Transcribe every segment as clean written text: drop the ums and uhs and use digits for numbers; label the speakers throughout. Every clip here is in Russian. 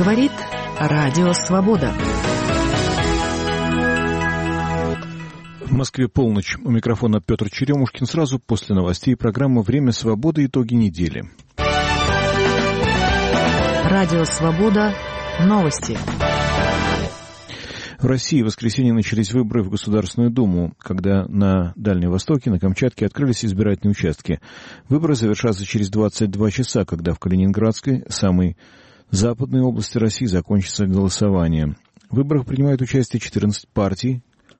Speaker 1: Говорит Радио Свобода.
Speaker 2: В Москве полночь. У микрофона Петр Черемушкин. Сразу после новостей программа «Время свободы. Итоги недели».
Speaker 1: Радио Свобода. Новости.
Speaker 2: В России в воскресенье начались выборы в Государственную Думу, когда на Дальнем Востоке, на Камчатке открылись избирательные участки. Выборы завершатся через 22 часа, когда в Калининградской, самой западной области России, закончится голосование. В выборах принимают участие 14 партий,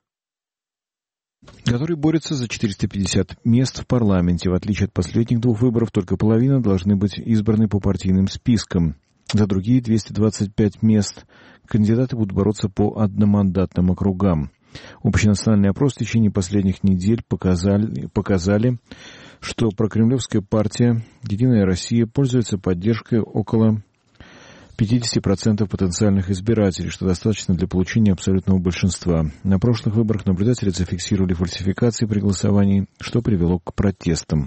Speaker 2: которые борются за 450 мест в парламенте. В отличие от последних двух выборов, только половина должны быть избраны по партийным спискам. За другие 225 мест кандидаты будут бороться по одномандатным округам. Общенациональный опрос в течение последних недель показали, что прокремлевская партия «Единая Россия» пользуется поддержкой около 50% потенциальных избирателей, что достаточно для получения абсолютного большинства. На прошлых выборах наблюдатели зафиксировали фальсификации при голосовании, что привело к протестам.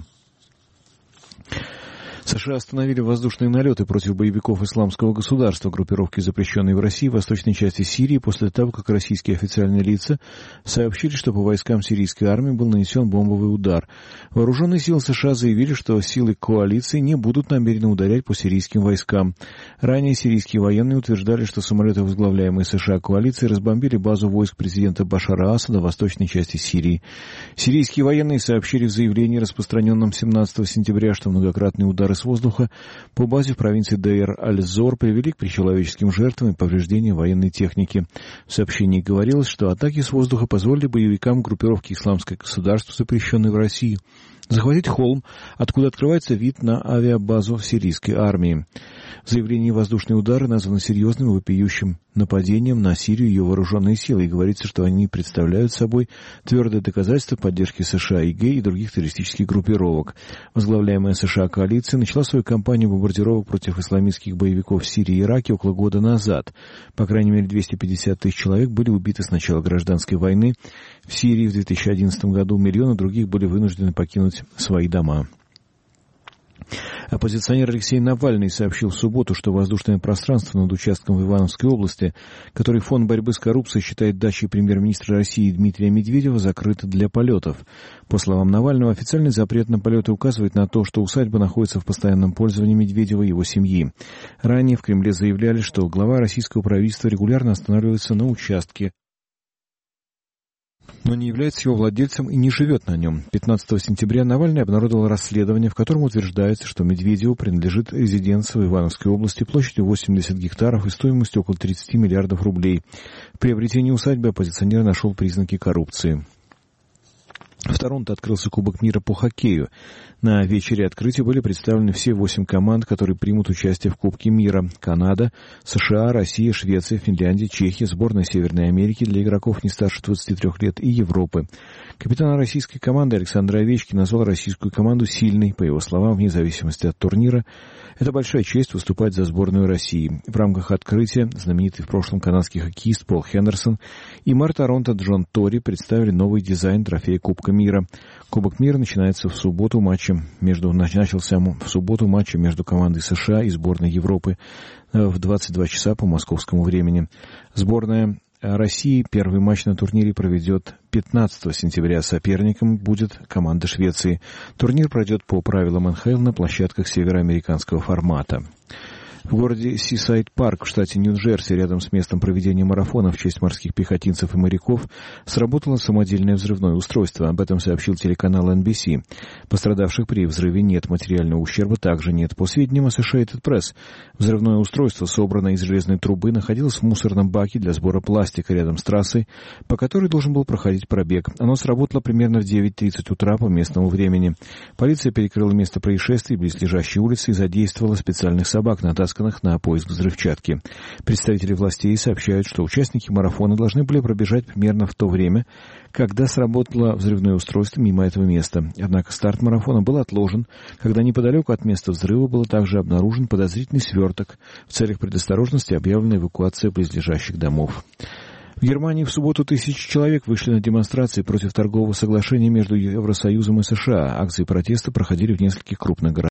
Speaker 2: США остановили воздушные налеты против боевиков Исламского государства, группировки, запрещенной в России, в восточной части Сирии, после того, как российские официальные лица сообщили, что по войскам сирийской армии был нанесен бомбовый удар. Вооруженные силы США заявили, что силы коалиции не будут намеренно ударять по сирийским войскам. Ранее сирийские военные утверждали, что самолеты, возглавляемые США коалицией, разбомбили базу войск президента Башара Асада в восточной части Сирии. Сирийские военные сообщили в заявлении, распространенном 17 сентября, что многократные удары с воздуха по базе в провинции Дейр-аль-Зор привели к человеческим жертвам и повреждению военной техники. В сообщении говорилось, что атаки с воздуха позволили боевикам группировки «Исламское государство», запрещенной в России, захватить холм, откуда открывается вид на авиабазу сирийской армии. В заявлении воздушные удары названы серьезным и вопиющим нападением на Сирию и ее вооруженные силы, и говорится, что они представляют собой твердое доказательство поддержки США, ИГ и других террористических группировок. Возглавляемая США коалиция начала свою кампанию бомбардировок против исламистских боевиков в Сирии и Ираке около года назад. По крайней мере, 250 тысяч человек были убиты с начала гражданской войны. В Сирии в 2011 году миллионы других были вынуждены покинуть свои дома. Оппозиционер Алексей Навальный сообщил в субботу, что воздушное пространство над участком в Ивановской области, который Фонд борьбы с коррупцией считает дачей премьер-министра России Дмитрия Медведева, закрыто для полетов. По словам Навального, официальный запрет на полеты указывает на то, что усадьба находится в постоянном пользовании Медведева и его семьи. Ранее в Кремле заявляли, что глава российского правительства регулярно останавливается на участке, но не является его владельцем и не живет на нем. 15 сентября Навальный обнародовал расследование, в котором утверждается, что Медведеву принадлежит резиденция в Ивановской области площадью 80 гектаров и стоимостью около 30 миллиардов рублей. В приобретении усадьбы оппозиционер нашел признаки коррупции. В Торонто открылся Кубок мира по хоккею. На вечере открытия были представлены все 8 команд, которые примут участие в Кубке мира. Канада, США, Россия, Швеция, Финляндия, Чехия, сборная Северной Америки для игроков не старше 23 лет и Европы. Капитан российской команды Александр Овечкин назвал российскую команду сильной. По его словам, вне зависимости от турнира, это большая честь выступать за сборную России. В рамках открытия знаменитый в прошлом канадский хоккеист Пол Хендерсон и мэр Торонто Джон Тори представили новый дизайн трофея Кубка мира. Кубок мира начался в субботу матчем между командой США и сборной Европы в 22 часа по московскому времени. Сборная России первый матч на турнире проведет 15 сентября. Соперником будет команда Швеции. Турнир пройдет по правилам НХЛ на площадках североамериканского формата. В городе Сисайд-Парк в штате Нью-Джерси, рядом с местом проведения марафона в честь морских пехотинцев и моряков, сработало самодельное взрывное устройство. Об этом сообщил телеканал NBC. Пострадавших при взрыве нет, материального ущерба также нет. По сведениям Associated Press, взрывное устройство, собранное из железной трубы, находилось в мусорном баке для сбора пластика рядом с трассой, по которой должен был проходить пробег. Оно сработало примерно в 9:30 утра по местному времени. Полиция перекрыла место происшествия, близлежащей улицы, и задействовала специальных собак, натасканных на поиск взрывчатки. Представители властей сообщают, что участники марафона должны были пробежать примерно в то время, когда сработало взрывное устройство мимо этого места. Однако старт марафона был отложен, когда неподалеку от места взрыва был также обнаружен подозрительный сверток. В целях предосторожности объявлена эвакуация близлежащих домов. В Германии в субботу тысячи человек вышли на демонстрации против торгового соглашения между Евросоюзом и США. Акции протеста проходили в нескольких крупных городах